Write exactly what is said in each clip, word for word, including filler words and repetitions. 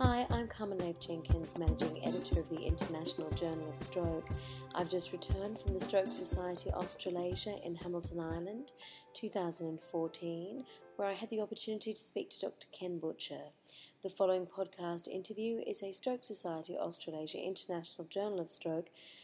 Hi, I'm Carmen Jenkins, Managing Editor of the International Journal of Stroke. I've just returned from the Stroke Society Australasia in Hamilton Island, two thousand fourteen, where I had the opportunity to speak to Doctor Ken Butcher. The following podcast interview is a Stroke Society Australasia International Journal of Stroke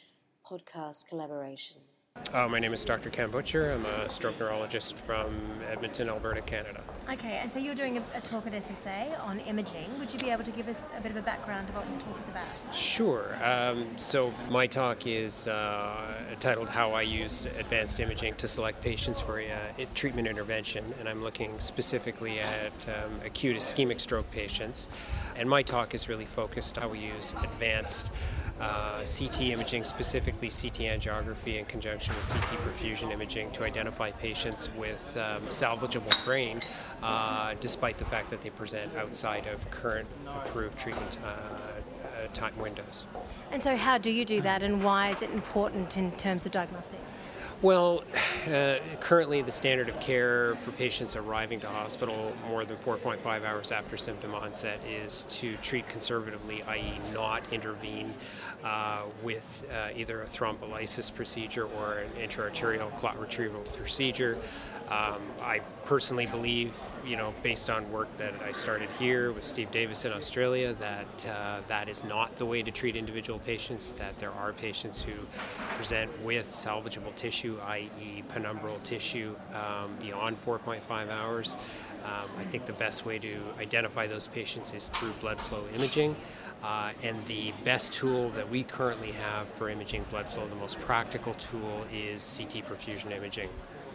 podcast collaboration. Uh, my name is Doctor Ken Butcher. I'm a stroke neurologist from Edmonton, Alberta, Canada. Okay, and so you're doing a, a talk at S S A on imaging. Would you be able to give us a bit of a background of what the talk is about? Sure. Um, so my talk is uh, titled How I Use Advanced Imaging to Select Patients for uh, Treatment Intervention, and I'm looking specifically at um, acute ischemic stroke patients. And my talk is really focused on how we use advanced Uh, C T imaging, specifically C T angiography in conjunction with C T perfusion imaging to identify patients with um, salvageable brain, uh, despite the fact that they present outside of current approved treatment uh, uh, time windows. And so how do you do that, and why is it important in terms of diagnostics? Well, uh, currently the standard of care for patients arriving to hospital more than four point five hours after symptom onset is to treat conservatively, that is not intervene uh, with uh, either a thrombolysis procedure or an intra-arterial clot retrieval procedure. Um, I personally believe, you know, based on work that I started here with Steve Davis in Australia, that uh, that is not the way to treat individual patients, that there are patients who present with salvageable tissue, that is penumbral tissue, um, beyond four point five hours. Um, I think the best way to identify those patients is through blood flow imaging. Uh, and the best tool that we currently have for imaging blood flow, the most practical tool, is C T perfusion imaging.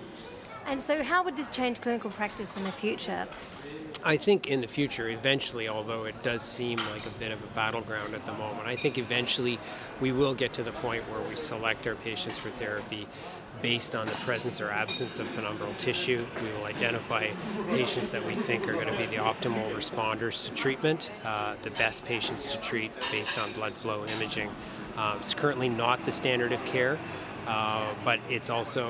And so how would this change clinical practice in the future? I think in the future, eventually, although it does seem like a bit of a battleground at the moment, I think eventually we will get to the point where we select our patients for therapy based on the presence or absence of penumbral tissue. We will identify patients that we think are going to be the optimal responders to treatment, uh, the best patients to treat based on blood flow imaging. Um, it's currently not the standard of care. Uh, but it's also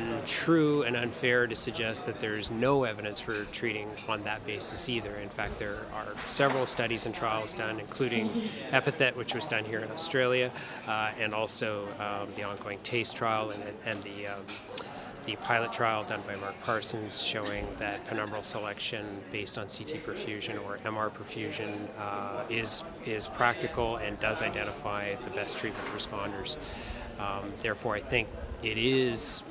untrue and unfair to suggest that there's no evidence for treating on that basis either. In fact, there are several studies and trials done, including EPITHET, which was done here in Australia, uh, and also um, the ongoing TASTE trial and, and the um, the pilot trial done by Mark Parsons, showing that penumbral selection based on C T perfusion or M R perfusion uh, is is practical and does identify the best treatment responders. Um, therefore, I think it is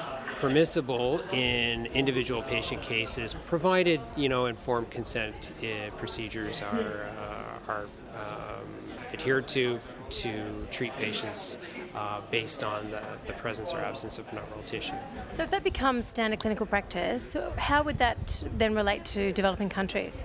permissible in individual patient cases, provided, you know, informed consent uh, procedures are uh, are um, adhered to to treat patients uh, based on the, the presence or absence of penumbral tissue. So if that becomes standard clinical practice, how would that then relate to developing countries?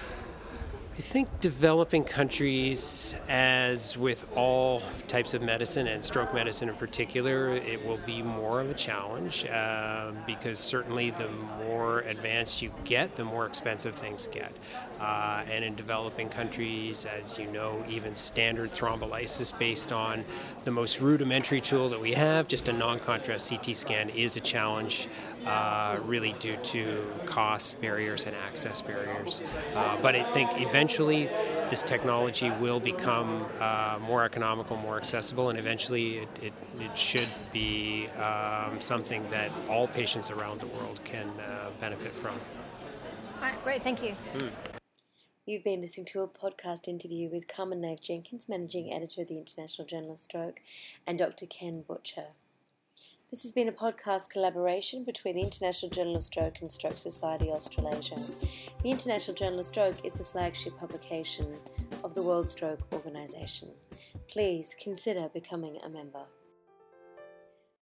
I think developing countries, as with all types of medicine and stroke medicine in particular, it will be more of a challenge uh, because certainly the more advanced you get, the more expensive things get. Uh, and in developing countries, as you know, even standard thrombolysis based on the most rudimentary tool that we have, just a non-contrast C T scan, is a challenge uh, really due to cost barriers and access barriers. Uh, but I think eventually Eventually, this technology will become uh, more economical, more accessible, and eventually it, it, it should be um, something that all patients around the world can uh, benefit from. All right, great, thank you. Mm. You've been listening to a podcast interview with Carmen Jenkins, Managing Editor of the International Journal of Stroke, and Doctor Ken Butcher. This has been a podcast collaboration between the International Journal of Stroke and Stroke Society Australasia. The International Journal of Stroke is the flagship publication of the World Stroke Organisation. Please consider becoming a member.